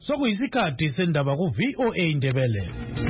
Sokuyisikhathi sendaba ku VOA Indebele.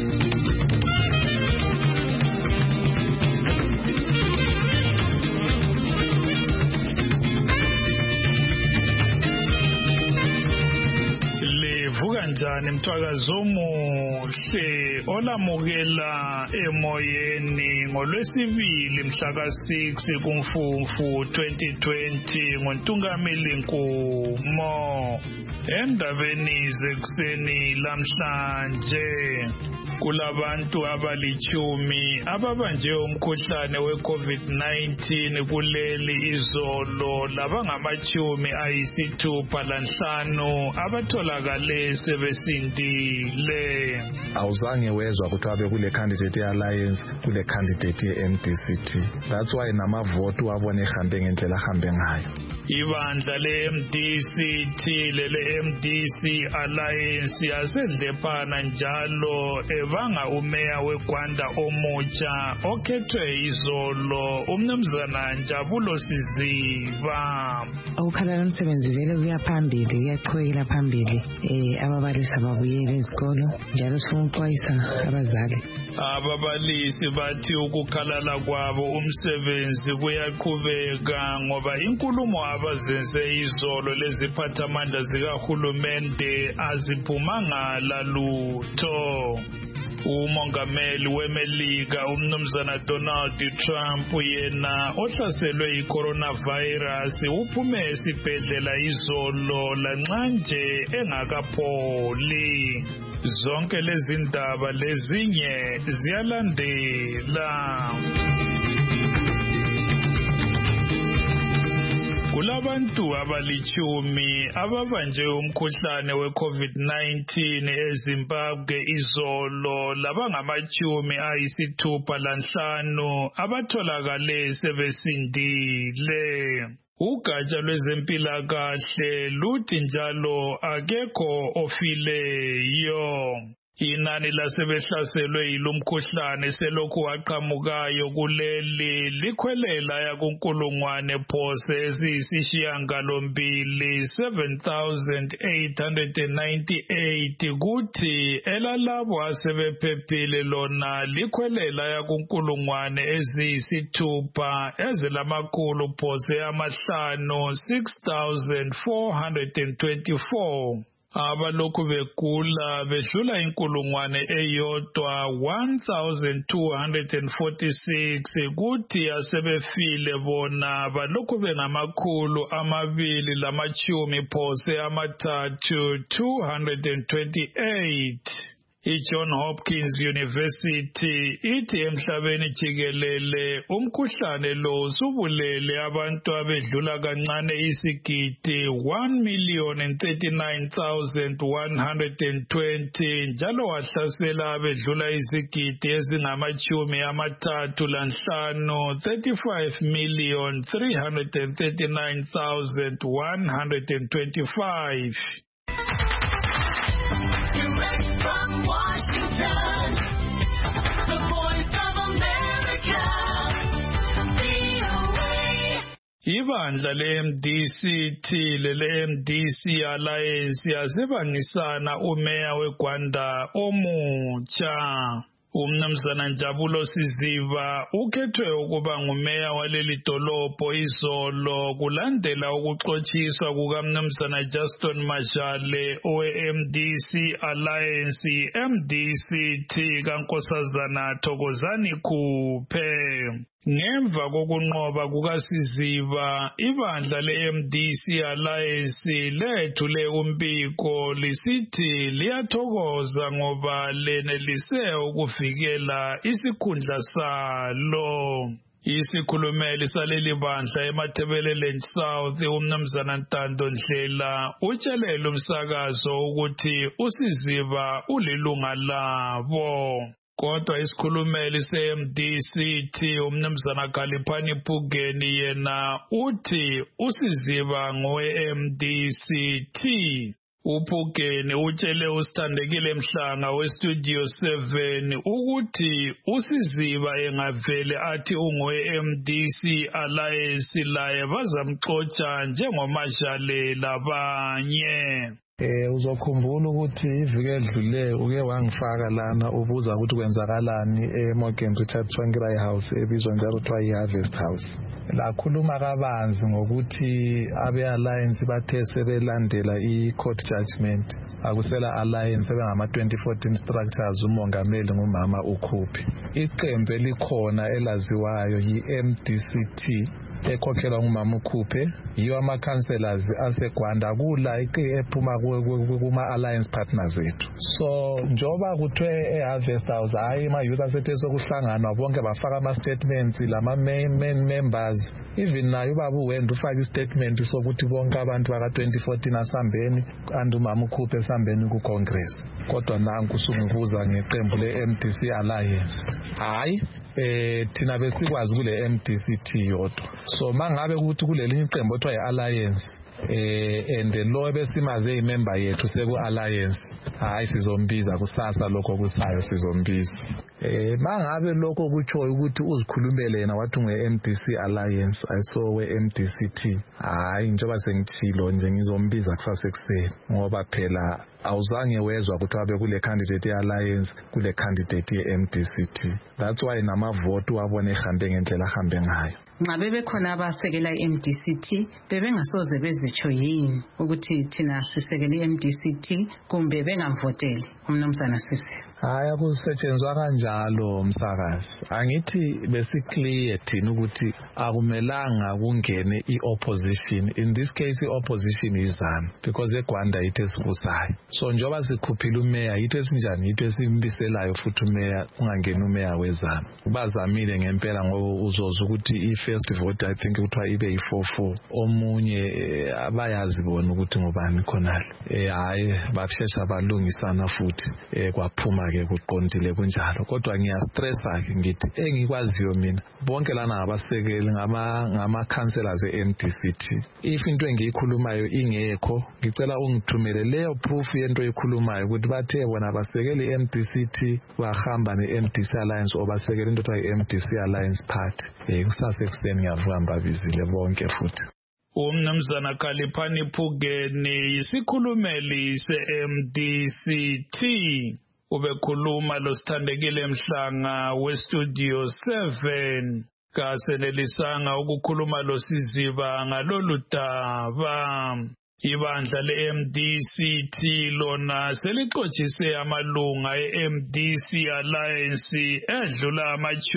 Kanjani mthwakazo omuhle olamukela emoyeni ngolwesibili mhla ka6 kuMfumfu 2020 ngoNtungameli Nkumo. Endabeni zekuseni lamhlanje kulabantu abalichumi ababanjwe umkhuhlane weCovid-19 kuleli izolo labangamachumi ayisithupha lanhlanu abatholakale sebesindile. Awuzange wezwa kuthiwa bekule candidate alliance kule candidate yeMDCT. That's why namavoto wabona ehambe ngendlela ahambe ngayo. Ibandla leMDCT lele MDC Alliance yasedlephana njalo ebanga umeya weGwanda omutsha okhethwe izolo umnumzana Njabulo Siziba. Ukukhala umsebenzi vele kuyaphambili kuyaqhubekela phambili ababalisi ababuyele ezikolo njalo sifuna ukuxwayisa abazali. Ababalisi bathi ukukhalala kwabo umsebenzi kuyaqhubeka ngoba inkulumo abazenze izolo leziphathamandla zikahulumende aziphumanga lalutho. Umongameli weMelika umnumzana Donald Trump yena ohlaselwe i-coronavirus uphume esibhedlela izolo lanxa nje engakapholi. Zonke lezi ndaba lezinye ziyalandela. Kulabantu abalichumi ababanjwe umkhuhlane weCovid-19 eZimbabwe izolo labangamachumi ayisithupha lanhlanu abatholakale sebesindile. Ugatsha lwezempilakahle luthi njalo akekho ofileyo. Inani lasebehlaselwe yilumkhuhlane selokhu waqhamukayo kuleli likhwelela yakunkulungwane phose eziyisishiyagalombili 7,898 kuthi elalabo asebephephile lona likhwelela yakunkulungwane eziyisithupha ezilamakhulu phose amahlanu 6,424. Abalokhu begula bedlula inkulungwane eyodwa 1,246 kuthi asebefile bona balokhu bengamakhulu amabili lamachumi phose amathathu 228. I-John Hopkins University ithi emhlabeni jikelele umkhuhlane lo usubulele abantu abedlula kancane isigidi 1,039,120 njalo wahlasela abedlula izigidi ezingamachumi amathathu lanhlanu 35,339,125. From Washington, the Voice of America, VOA. Ibandla leMDCT lele-MDC Alliance yasebangisana umeya weGwanda omutsha. Umnumzana Njabulo Siziba ukhethwe ukuba ngumeya waleli dolobho izolo kulandela ukuxotshiswa kukamnumzana Justin Majale owe-MDC Alliance MDCT kaNkosazana Thokozani Khuphe. Ngemva kokunqoba kukaSiziba, ibandla le-MDC Alliance lethule umbiko lisithi liyathokoza ngoba lenelise ukuvikela isikhundla salo. Isikhulumeli saleli bandla eMathebeleleni South umnumzana Ntando Ndlela utshelele umsakazo ukuthi uSiziba ulilunga labo. Kodwa isikhulumeli se-MDCT umnumzana Khaliphani Phugeni yena uthi uSiziba ngowe-MDCT. Uphugeni utshele uSithandekile Mhlanga weStudio 7 ukuthi uSiziba engavele athi ungowe-MDC Alliance laye bazamxotsha njengomajale labanye. Uzokhumbula ukuthi iviki edlule uke wangifaka lana ubuza ukuthi kwenzakalani eMorgan Richard Tsvangirai House ebizwa njalo kuthiwa iHarvest House. Lakhuluma kabanzi ngokuthi abe-alliance bathe sebelandela i-court judgment akusela alliance sebengama 2014 structures umongameli ngumama uKhuphi. Iqembu elikhona elaziwayo yi-MDCT ekhokhelwa ngumama uKhuphi yiyo ama-councillors aseGwanda kula ephuma kuma-alliance partners ethu. So njoba kuthiwe eHarvest House hayi ama-youth asethe sokuhlanganwa bonke bafaka ama-statements lama-main members, even naye ubaba uWenda ufaka i-statement sokuthi bonke abantu baka-2014 asambeni and umama uKhuphi esambeni ku-Congress. Kodwa nanku usungibuza ngeqembu le-MDC Alliance. Hayi thina besikwazi kule MDCT yodwa. So mangabe ukuthi kulelinye iqembu othiwa i-Alliance and lo besimaze imember yethu seku-Alliance, hayi sizombiza kusasa lokho kusayo sizombiza. Mangabe lokho kutshoyo ukuthi uzikhulumele yena wathi unge-MDC Alliance ayisowe MDCT, hayi njengoba sengithilo nje ngizombiza kusasa ekuseni ngoba phela awuzange wezwa ukuthi abe kule candidate ye-Alliance kule candidate ye-MDCT. That's why namavote wabona ehambe ngendlela ahambe ngayo. Nxa bebekhona abasekela i-MDCT bebengasoze bezitsho yini ukuthi thina sisekela i-MDCT kumbe bengamvoteli umnumzana Sisi? Hayi akusetshenzwa kanjalo msakazi. Angithi besiclear thina ukuthi akumelanga kungene i-opposition. In this case i-opposition is ZANU because eGwanda yithe sibusayo. So njoba sikhuphile umeya yithe sinjani yithe simbiselayo futhi umeya ungangena umeya weZANU. Bazamile ngempela ngoba uzoza ukuthi first vote I think kuthiwa ibe yi-4-4 omunye abayazi bona ukuthi ngubani khonale. Hayi bashesha balungisana futhi kwaphuma ke kuqondile kunjalo. Kodwa ngiyastressa ke ngithi engikwaziyo mina bonke lana abasekeli ngama councillors e-MDCT. If into engiyikhulumayo ingekho ngicela ungithumele leyo proof yento eyikhulumayo ukuthi bathe bona abasekeli i-MDCT bahamba ne-MDC Alliance obasekeli into ethiwa i-MDC Alliance Party. Kusasa ekuseni ngiyavamba bizile bonke futhi. Umnumzana Khaliphani Phukeni isikhulumeli se-MDCT ubekhuluma lo Sithandekile Mhlanga we-Studio 7 kasenelisanga ukukhuluma lo Siziba ngalolu daba. Ibandla le-MDCT lona selixotshiswe amalunga e-MDC Alliance edlula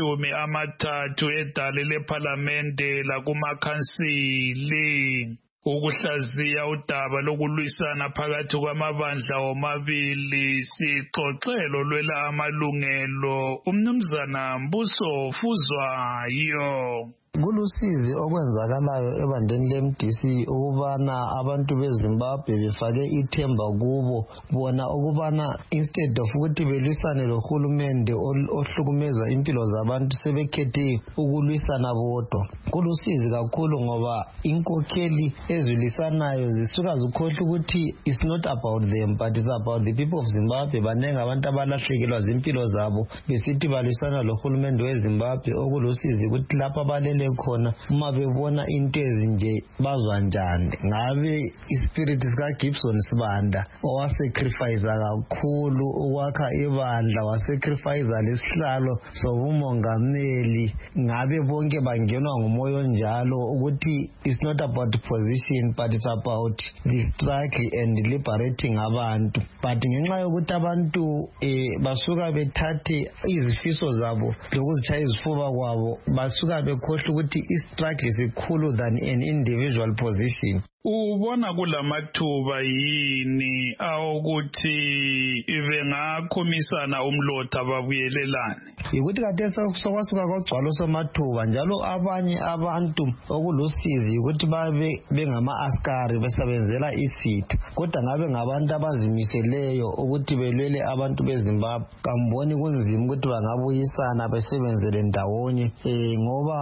30 edale lephalamende lakumakhansili ukuhlaziya udaba lokulwisana phakathi kwamabandla omabili. Sixoxelo lwela amalungelo umnumzana Mbuso Fuzwayo. Kulusizi okwenzakalayo ebandeni le-MDC ukubana abantu beZimbabwe befake ithemba kubo bona ukubana instead of ukuthi belwisane lohulumende ohlukumeza impilo zabantu sebekhethe ukulwisana bodwa. Kulusizi kakhulu ngoba inkokheli ezwilisanayo zisuka zikhohle ukuthi it's not about them but it's about the people of Zimbabwe. Banenge abantu abalahlekelwa zimpilo zabo besithi balwisana lohulumende weZimbabwe. Okulusizi ukuthi lapha balele khona uma bebona into ezinje bazwa njani. Ngabe ispirit sika Gibson Sibanda owasacrifice kakhulu ukwakha ibandla wasacrifice lesihlalo sobumongameli, ngabe bonke bangenwa ngumoyo njalo ukuthi it's not about position but it's about the struggle and liberating abantu. But ngenxa yokuthi abantu basuka bethathe izifiso zabo lokuzitshaya izifuba kwabo basuka bekhohle ukuthi i-struggle is cooler than an individual position. Ubona kulamathuba yini awukuthi bengakhomisana umlotha babuyelelane? Ukuthi kade sokwasuka kwagcwalo somathuba njalo abanye abantu okulusizi ukuthi babe bengama-askari besebenzela isitha kodwa ngabe ngabantu abazimiseleyo ukuthi belwele abantu beZimbabwe. Kamboni kunzima ukuthi bangabuyisana besebenzele ndawonye ngoba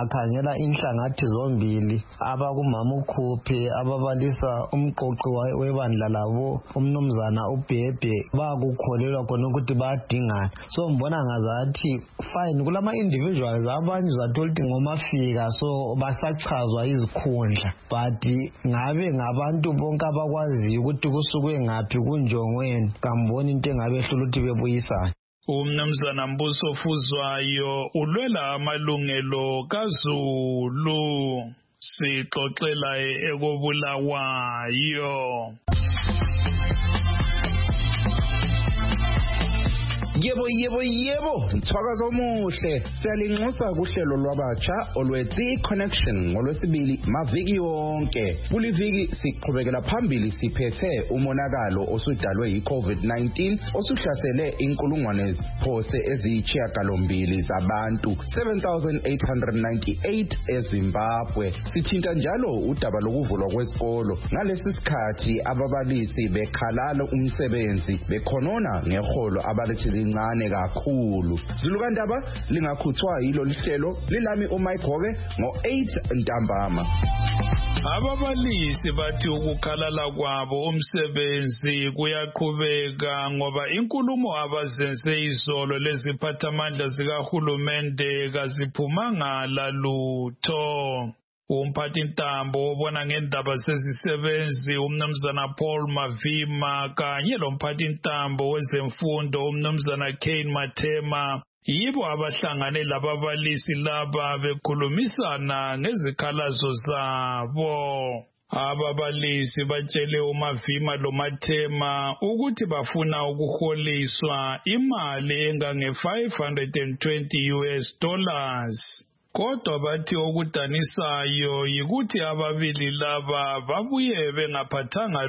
singakhangela inhlangathi zombili abakumama ukhuphe ababalisa umqoqi webandla labo umnumzana uBhebhe bakukholelwa khona ukuthi bayadingana. So mbona ngazathi fine kulama individuals abanye uzathola ukuthi ngomafika so basachazwa izikhundla, but ngabe ngabantu bonke abakwaziyo ukuthi kusuke ngaphi kunjongweni kamboni into engabehlula ukuthi bebuyisana. Umnumzana Mbuso Fuzwayo ulwela amalungelo kaZulu, sixoxela ekobulawayo. Yebo, mthwakazo omuhle. Siyalinxusa kuhlelo lwabatsha olwethi Connection ngolwesibili maviki yonke. Kuliviki siqhubekela phambili siphethe umonakalo osudalwe yi-COVID-19 osuhlasele inkulungwane phose eziyisishiyagalombili zabantu, 7,898 eZimbabwe. Sithinta njalo udaba lokuvulwa kwesikolo. Ngalesi sikhathi ababalisi bekhalala umsebenzi bekhonona ngeholo abalethile incane kakhulu. Zulukandaba lingakhuthwa yilo lihlelo lilami uMike Hoke ngo-8 ntambama. Ababalisi bathi ukukhalala kwabo umsebenzi kuyaqhubeka ngoba inkulumo abazenze izolo leziphathamandla zikahulumende kaziphumanga lalutho. Umphathintambo obona ngendaba zezisebenzi umnumzana Paul Mavima kanye lomphathintambo wezemfundo umnumzana Kane Mathema yibo abahlangane lababalisi laba bekhulumisana ngezikhalazo zabo. Ababalisi batshele uMavima loMathema ukuthi bafuna ukuholiswa imali engange-$520 US. Kodwa bathi okudanisayo yikuthi ababili laba babuye bengaphathanga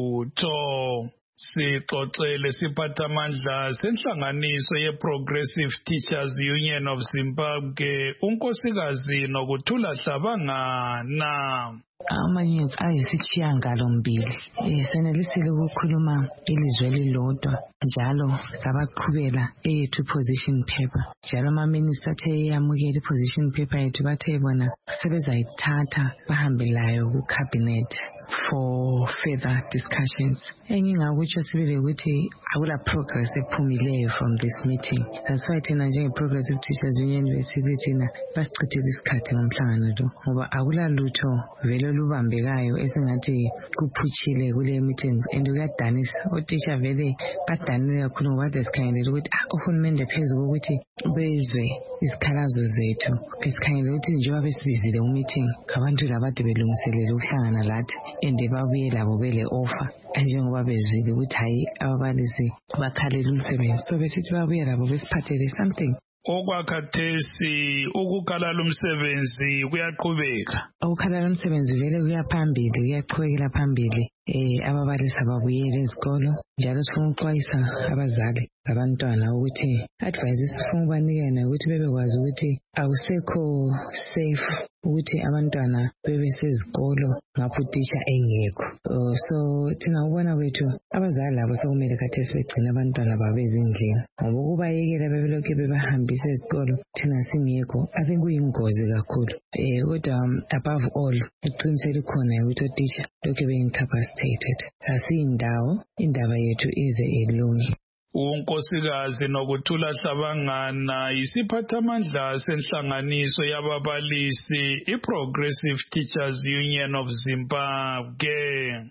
lutho. Sixoxele siphathamandla senhlanganiso ye-Progressive Teachers Union of Zimbabwe unkosikazi Nokuthula Hlabangana. Amanye ayisishiyagalombili senelisile ukukhuluma ilizwe elilodwa njalo sabaqhubela eyethu position paper. Njalo ama-minister athe yamukela i-position paper yethu bathe bona sebezayithatha bahambe layo ku-cabinet for further discussions. Engingakutsho sibile ukuthi akula progress ephumileyo from this meeting. That's why thina njenge-Progressive Teachers Union besithi thina basichithile isikhathi ngomhlangano lo ngoba akula lutho vele olubambekayo esingathi kuphutshile kule meetings and kuyadanisa. Othisha vele badanile kakhulu ngoba kade sikhangele ukuthi uhulumende phezu kokuthi bezwe izikhalazo zethu. Besikhangele ukuthi njengoba besibizile umeeting ngabantu labade belungiselele ukuhlangana lathi and babuye labo bele offer njengoba bezwile ukuthi hayi ababalisi bakhalela umsebenzi, so besithi babuye labo besiphathele something. Okwakhathesi ukukhalala umsebenzi kuyaqhubeka. Ukukhalala umsebenzi vele kuyaphambili, kuyaqhubekela phambili. Ababalisi ababuyele ezikolo njalo sifuna ukuxwayisa abazali abantwana ukuthi advice sifuna ubanikeza ukuthi bebekwazi ukuthi akusekho safe ukuthi abantwana bebe sezikolo ngapho uthisha engekho. So thina ubona kwethu abazali labo sokumele khathesi begcina abantwana babo ezindlini ngoba ukubayekela bebelokhu bebahambisa ezikolo thina singekho I think kuyingozi kakhulu. Kodwa above all iqiniselo likhona ukuthi uthisha lokhu be-incapacitated. Asiyindawo, indaba yethu ize ilunge. Unkosikazi Nokuthula Hlabangana isiphathamandla senhlanganiso yababalisi i-Progressive Teachers Union of Zimbabwe.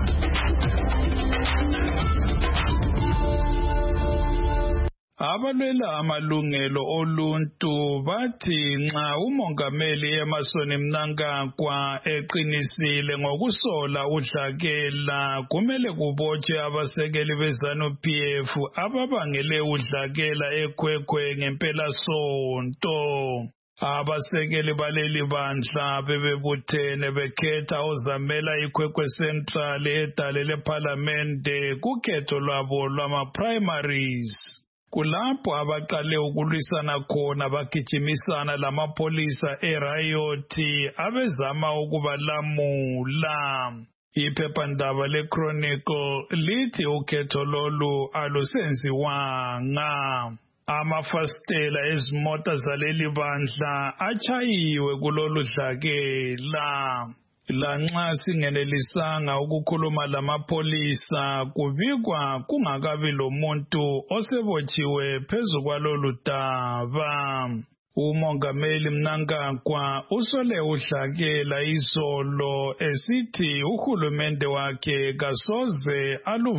Abalwela amalungelo oluntu bathi nxa umongameli Emmerson Mnangagwa eqinisile ngokusola udlakela kumele kubotshwe abasekeli beZANU-PF ababangele udlakela eKwekwe ngempela sonto. Abasekeli baleli bandla bebebuthene bekhetha ozamela iKwekwe Central edale leParlamente kukhetho lwabo lwama-primaries. Kulapho abaqale ukulwisana khona bagijimisana lamapolisa erayoti abezama ukubalamula. Iphephandaba leChronicle lithi ukhetho lolu alusenziwanga. Amafastela ezimota zaleli bandla achayiwe kulolu dlakela. Lanxa singenelisanga ukukhuluma lamapolisa kubikwa kungakabi lomuntu osebotshiwe phezu kwalolu daba. Umongameli Mnangagwa usole udlakela izolo esithi uhulumende wakhe kasoze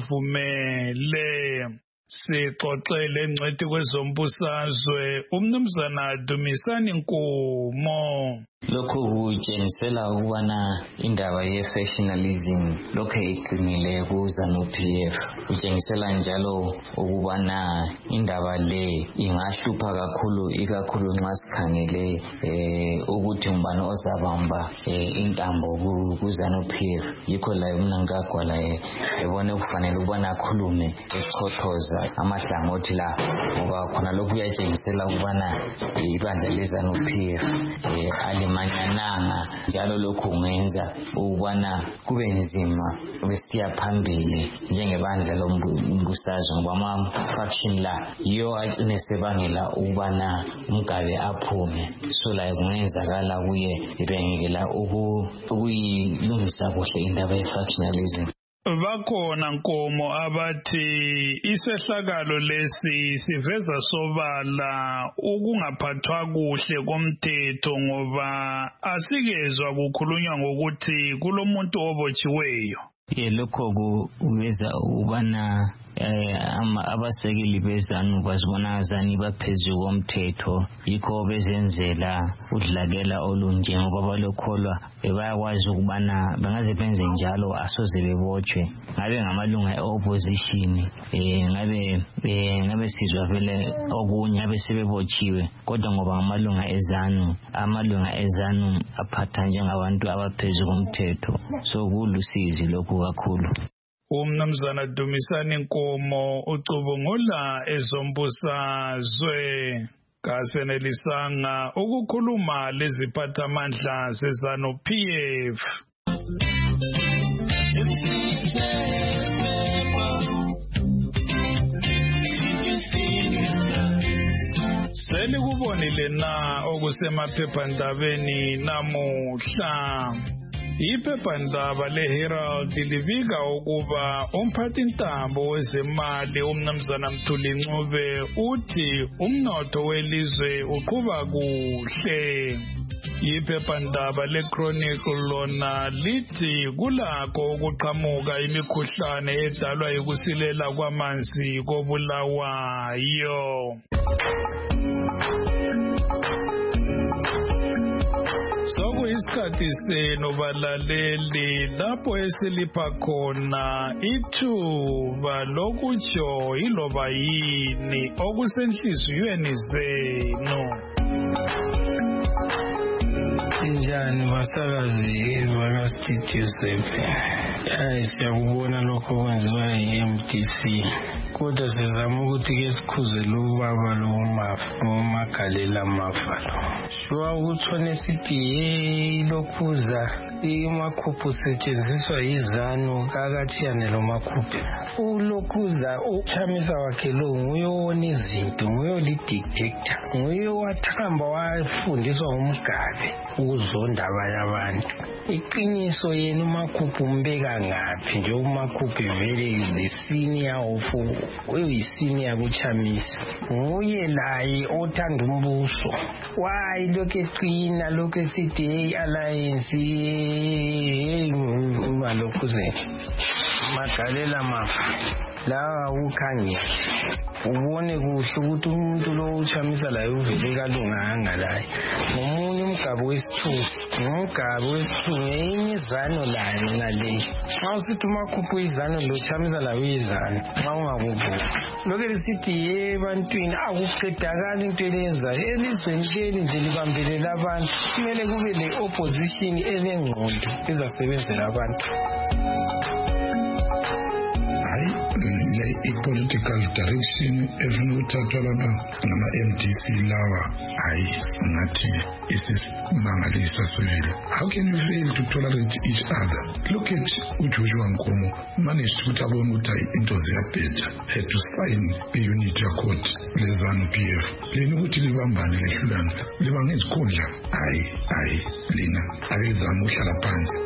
aluvumele. Sixoxele ngcwethi kwezombusazwe umnumzana Dumisani Nkomo. Lokhu kutshengisela ukubana indaba ye-factionalism lokhu iqinile kuZANU-PF. Kutshengisela njalo ukubana indaba le ingahlupha kakhulu, ikakhulu nxa sikhangele ukuthi ngubani ozabamba intambo kuZANU-PF. Yikho la uMnangagwa la ebone kufanele ukubana akhulume echothoza amahlangothi la, ngoba khona lokhu kuyatshengisela ukubana ibandla leZANU-PF manyananga, njalo lokhu kungenza ukubana kube nzima besiya phambili njengebandla lombusazwe, ngoba ama-faction la yiyo agcine sebangela ukubana uMgabe aphume. So la kungenzakala kuye ibengekela ukuyilungisa kuhle indaba ye-factionalism. Bakhona Nkomo abathi isehlakalo lesi siveza sobala ukungaphathwa kuhle komthetho, ngoba asikezwa kukhulunywa ngokuthi kulomuntu obotshiweyo. Lokho kuveza ukubana abasekeli beZANU bazibona ZANU baphezulu komthetho, yikho bezenzela udlakela olunje, ngoba balokholwa bayakwazi ukubana bangaze benze njalo asoze bebotshwe. Ngabe ngamalunga e-opposition ngabe sizwa vele okunye ngabe sebebotshiwe, kodwa ngoba ngamalunga eZANU, amalunga eZANU aphatha njengabantu abaphezulu komthetho. So kulusizi lokhu kakhulu. Umnumzana Dumisani Nkomo ucubungula ezombusazwe. Kasenelisanga ukukhuluma leziphathamandla zeZANU-PF. Selikubonile na okusemaphephandabeni namuhla. Iphephandaba leHerald libika ukuba umphathintambo wezemali umnumzana Mthuli Ncube uthi umnotho welizwe uqhuba kuhle. Iphephandaba leChronicle lona lithi kulakho ukuqhamuka imikhuhlane edalwa yikusilela kwamanzi koBulawayo. Sokuyisikhathi senu balaleli lapho esilipha khona ithuba lokutsho iloba yini okusenhliziyweni zenu. Njani basakazi bakaStudio 7? Siyakubona lokho kwenziwa yi-MDC, kodwa sizama ukuthi-ke sikhuzele ubaba loMagalela Mafa lo. Shuwa ukuthone sithi lokhuza imakhuphu setshenziswa yiZANU kakathiyane lo makhuphu. Ulokhuza uchamisa wakhe lo nguye owona izinto, nguye olidictator, nguye wathamba wafundiswa uMgabe ukuzonda abanye abantu. Iqiniso yena umakhuphu umbeka ngaphi nje? umakhuphu vele the senior of uyisenior kuchamisa, nguye laye othanda umbuso. Why lokho eqina, lokho esithi hey alliance hey malokhuze Magalela Mafa la ukhangela ubone kuhle ukuthi umuntu lo uchamisa la uvele kalunganga la. Ngomunye uMgabe wesithuba, uMgabe wesithuba enye iZANU layo ngale. Xa usithi umakhuphu iZANU lo chamisa la uyiZANU xa ungakuvuka. Lokho lisithi ebantwini akuqedakala into elenza elizweni leli nje libambelela abantu. Kumele kube le opposition elengqondo ezasebenzela abantu. I-political direction efuna ukuthathwa lapha ngama-MDC lawa hayi ngathi isimangalisa sivile. How can you fail to tolerate each other? Look at uJoshua Nkomo managed ukuthi abone ukuthi into ziyabheda had to sign i-unit accord le-ZANU-PF leni ukuthi libambane lehlulane liba ngezikhundla hayi lina ake lizame uhlala phansi.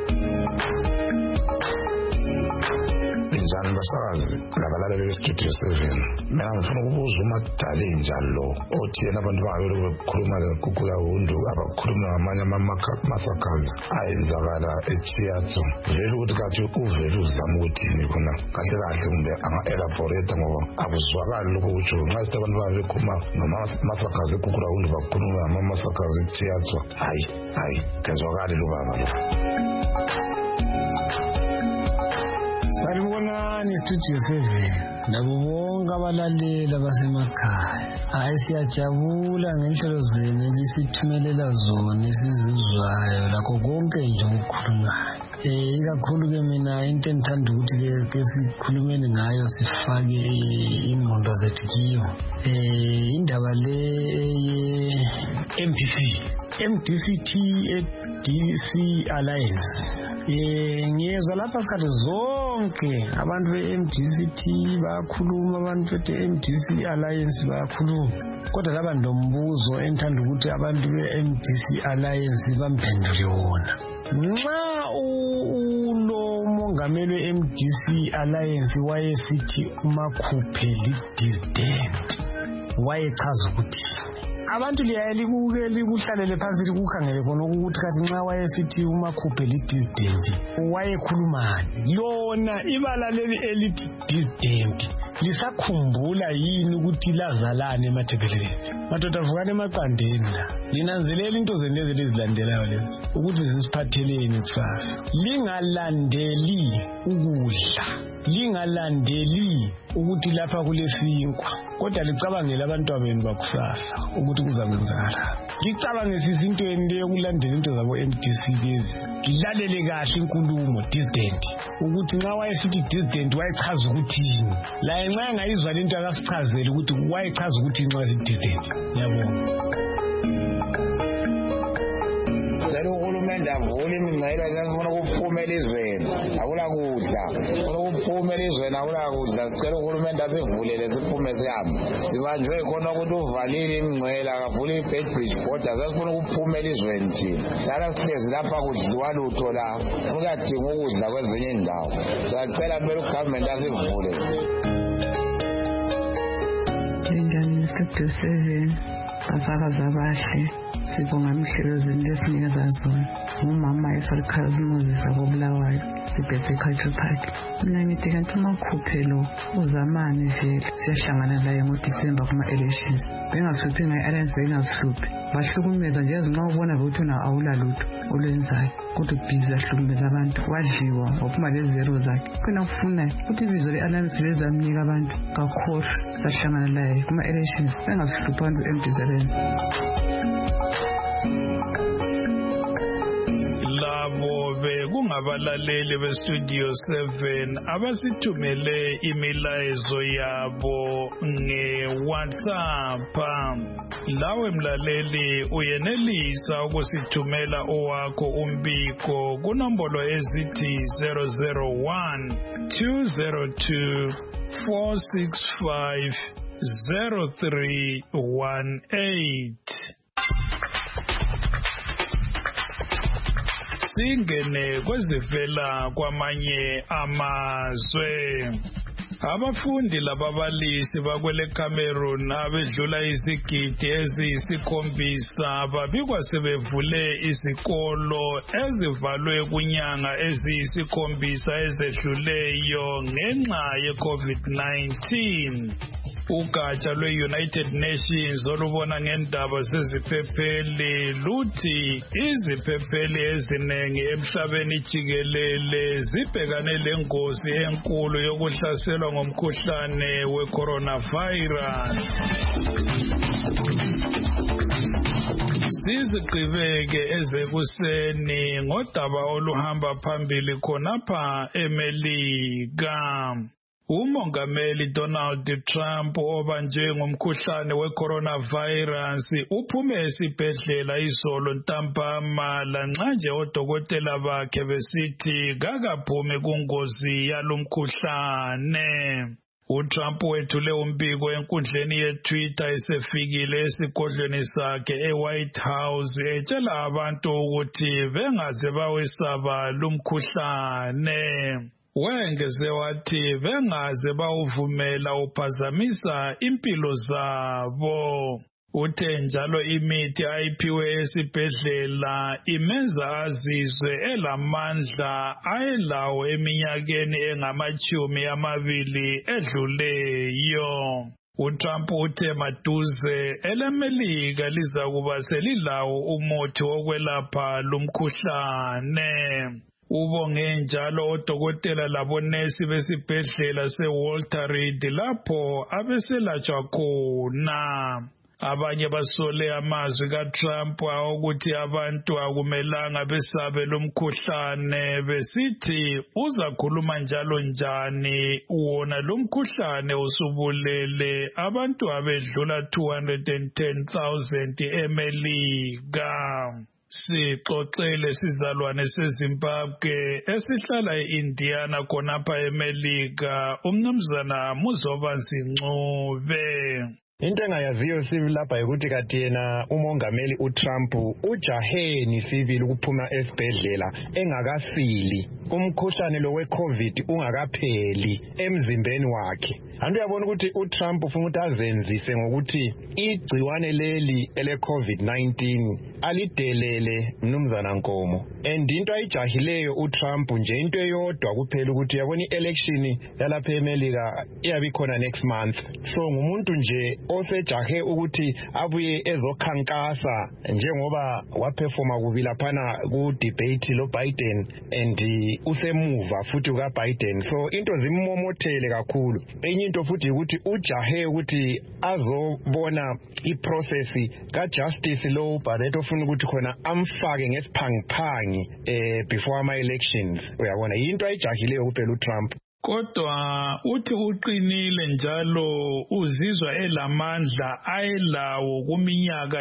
Njani basakazi labalaleli bestudio 7 mina ngifuna ukubuza uMadali njalo lo othi yena abantu bangabe bekhuluma kukhula hundu abakhuluma ngamanye amasakazi ayenzakala eChiatso vele ukuthi kathi uvele uzama ukuthini khona kahle kumbe anga-elaborate ngoba akuzwakali lokho kutsho nxa sithi abantu bangabe bekhuluma ngamasakazi kukhula hundu bakhuluma ngamamasakazi eChiatso hayi kezwakali lo baba lo. Sanibonani Studio 7 nakubonga abalaleli abasemakhaya. Siyajabula ngenhlelo zenu elisithumelela zona esizizwayo lakho konke nje ukukhulumayo. Ikakhulu-ke mina into engithanda ukuthi ke sikhulumeni ngayo sifake ingqondo zethu kiyo. Indaba le MDCT DC Alliance. Ngiyezwa lapha sikhathi zonke abantu be-MDCT bayakhuluma, abantu be-MDC Alliance bayakhuluma. Kodwa laba nombuzo engithanda ukuthi abantu be-MDC Alliance bamphendule wona. Nxa ulo mongameli we-MDC Alliance wayesithi umakhuphe li-dissident wayechaza ukuthi abantu liyaye likuhlalele phansi likukhangele khona ukuthi kathi nxa wayesithi umakhuphe li-dissident wayekhulumani. Lona ibala leli eli-dissident lisakhumbula yini ukuthi lazalane emathebeleni? Madoda vukani emaqandeni la linanzelela into zenu lezi lizilandelayo lezi ukuthi zisiphatheleni kusasa. Lingalandeli ukudla, lingalandeli ukuthi lapha kulesinkwa, kodwa licabangele abantwabenu bakusasa ukuthi kuzakwenzakala. Licabangesisa into yenu yokulandela into zabo MDC lezi. Lilalele kahle inkulumo dissident ukuthi nxa wayesithi dissident wayechaza ukuthini. La nxa engayizwa lento akasichazele ukuthi wayechaza ukuthi nxa sithi dissident. Ngiyabonga. Selo uhulumende avule imingcele sifuna ukuphuma elizweni akula kudla, sifuna ukuphuma elizweni akula kudla. Sicela uhulumende asivulele siphume sihambe. Sibanjwe khona ukuthi uvalile imingcele akavule i-Bedbridge border sifuna ukuphuma elizweni thina. Dala sihlezi lapha kudliwa lutho la ukuyadinga ukudla kwezinye indawo. Siyacela kumele ugovernment asivule. Njani Studio 7 basakaza abahle sibonga imhlelo zenu lesinikeza zona. Umama eSarkazi Moses abobulawayo sibhese Culture Park. Mina ngithi kanti umakhuphe lo uzamani vele siyahlangana laye ngoDisemba kuma-elections. Bengahluphi ngayi-alliance bengazihluphi bahlukumeza nje nxa ubona ukuthi una awula lutho olwenzayo kodwa ubhizi ahlukumeza abantu wadliwa waphuma lezero zakhe. Khona kufuna ukuthi ibizo le-alliance lezamnika abantu kakhohlwe sahlangana laye kuma-elections bengazihluphi abantu MDC Alliance. Labo bekungabalaleli bestudio 7 abasithumele imilayezo yabo nge-WhatsApp. Lawe mlaleli uyenelisa ukusithumela owakho umbiko kunombolo ezithi 001 202 465 0318. Singene kwezivela kwamanye amazwe. Abafundi lababalisi bakwele Cameroon abedlula izigidi eziyisi7 babikwa sebevule izikolo ezivalwe kunyanga eziyisi7 ezedluleyo ngenxa ye-COVID-19. Ugatsha lwe-United Nations olubona ngendaba zeziphepheli luthi iziphepheli eziningi emhlabeni jikelele zibhekane lengozi enkulu yokuhlaselwa ngomkhuhlane we-coronavirus. Siziqhibeke ezekuseni ngodaba oluhamba phambili khonapha eMelika. Umongameli Donald Trump obanjwe ngomkhuhlane we-coronavirus uphume esibhedlela izolo ntambama lanxa nje odokotela bakhe besithi kakaphumi kungozi yalomkhuhlane. UTrump wethule umbiko enkundleni yeTwitter esefikile esigodlweni sakhe eWhite House etshela abantu ukuthi bengaze bawesaba lumkhuhlane. Wengeze wathi bengaze bawuvumela uphazamisa impilo zabo. Uthe njalo imithi ayiphiwe esibhedlela imenza azizwe elamandla ayelawo eminyakeni engama-20 edluleyo. UTrump uthe maduze eleMelika liza kuba selilawo umuthi wokwelapha lumkhuhlane. Ubonge njalo odokotela labonesi besibhedlela seWalter Reed lapho abeselatshwa khona. Abanye basole amazwi kaTrump ukuthi abantu akumelanga besabe lomkhuhlane besithi uzakhuluma njalo njani wona lomkhuhlane usubulele abantu abedlula 210,000 eMelika. Sixoxele sizalwane seZimbabwe esihlala eIndiana khonapha eMelika umnumzana Muzobanzi Ncube. Into engayaziyo sivile lapha ukuthi kathi yena umongameli uTrump ujaheni sivile ukuphuma esibhedlela engakasili umkhuhlane lo weCovid ungakapheli emzimbeni wakhe. Antu uyabona ukuthi uTrump ufuna ukuthi azenzise ngokuthi igciwane leli ele-COVID-19 alidelele mnumzana Nkomo. And into ayijahileyo uTrump nje into eyodwa kuphela ukuthi uyabona i-election yalapha eMelika iyabe khona next month. So ngumuntu nje osejahe ukuthi abuye ezokhankasa njengoba waperforma kubila phana ku debate lo Biden and usemuva futhi uka Biden. So into zimmomothele kakhulu. Enye into futhi ukuthi ujahe ukuthi azobona iprocess kajustice lo Barrett ofuna ukuthi khona amfake ngesiphangiphangi before ama elections. Uyabona into ayijahileyo kuphela uTrump. Kodwa uthi uqinile njalo uzizwa elamandla ayelawo kuminyaka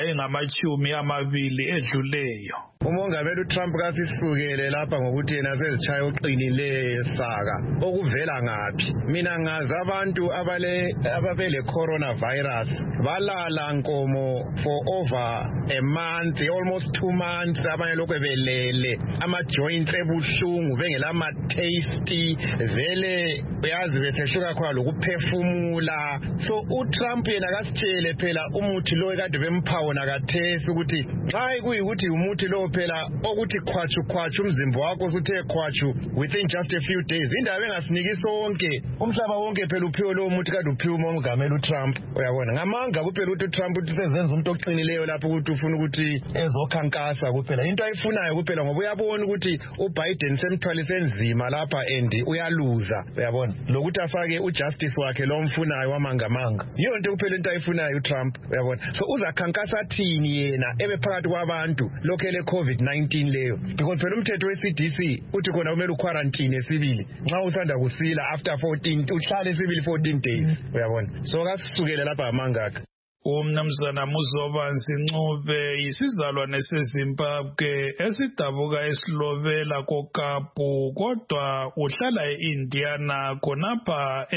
engama-20 edluleyo. Umongameli uTrump kasisukele lapha ngokuthi yena sezitshaya uqinile saka okuvela ngaphi. Mina ngazi abantu ababele coronavirus balala Nkomo for over a month, almost 2 months, abanye lokho belele ama joints ebuhlungu bengela ama tasty vele uyazi beseshuka khona lokuphefumula. So uTrump yena kasitshele phela umuthi lo ekade bemphawo nakathesi ukuthi xa kuyikuthi umuthi lo phela okuthi khwatshu umzimba wakho usuthe khwatshu within just a few days. Indaba engasiniki sonke umhlaba wonke phela uphiwe lo muthi kade uphiwe umongameli uTrump. Uyabona ngamanga kuphela ukuthi uTrump uthi sezenza umuntu oqinileyo lapho ukuthi ufuna ukuthi ezokhankasa kuphela into ayifunayo kuphela ngoba uyabona ukuthi uBiden semthwalise nzima lapha and uyaluza. Uyabona lokuthi afake ujustice wakhe lo mfunayo wamangamanga yiyo into kuphela into ayifunayo uTrump. Uyabona so uzakhankasa thini yena ebephakathi kwabantu lokele COVID-19 leyo because phela umthetho weCDC uthi khona kumele uquarantine esibili nxa usanda kusila after 14 uhlale esibili 14 days. Uyabona so kasisukele lapha amangaka. Umnumzana Muzobanzi Ncube isizalwane seZimbabwe esidabuka esilobela koKapu kodwa uhlala eIndiana khonapha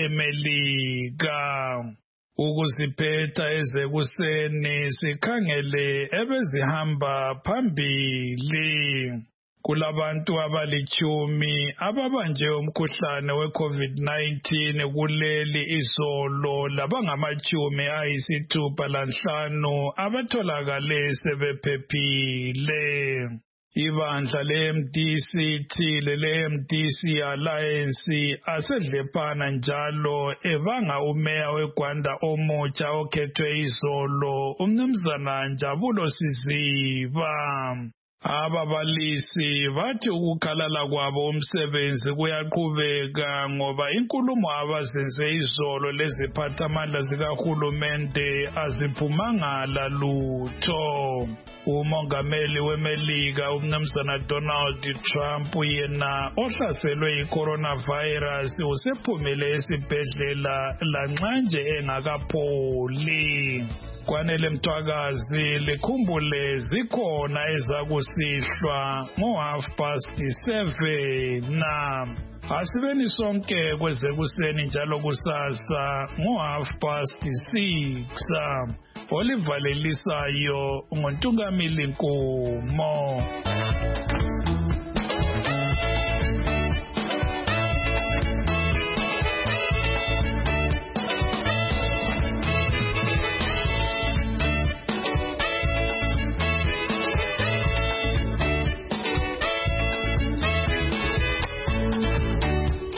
eMelika. Ukuziphetha ezekuseni sikhangele ebezihamba phambili. Kulabantu abali10 ababanje umkhuhlane weCovid-19 kuleli izolo labangama-65 abatholakale sebephephile. Ibandla le-MDCT lele-MDC Alliance asedlephana njalo ebanga umeya weGwanda omutsha okhethwe izolo umnumzana Njabulo Siziba. Ababalisi bathi ukukhalala kwabo umsebenzi kuyaqhubeka ngoba inkulumo abazenze izolo leziphathamandla zikahulumende aziphumanga lutho. Umongameli weMelika umnumzana Donald Trump yena ohlaselwe yi-coronavirus usephumile esibhedlela lanxa nje engakapholi. Kwanele Mthwakazi likhumbule zikhona ezakusihlwa ngo7:30 na asibeni sonke kwezekuseni njalo kusasa ngo6:30 olivalelisayo ngontungamili Nkomo.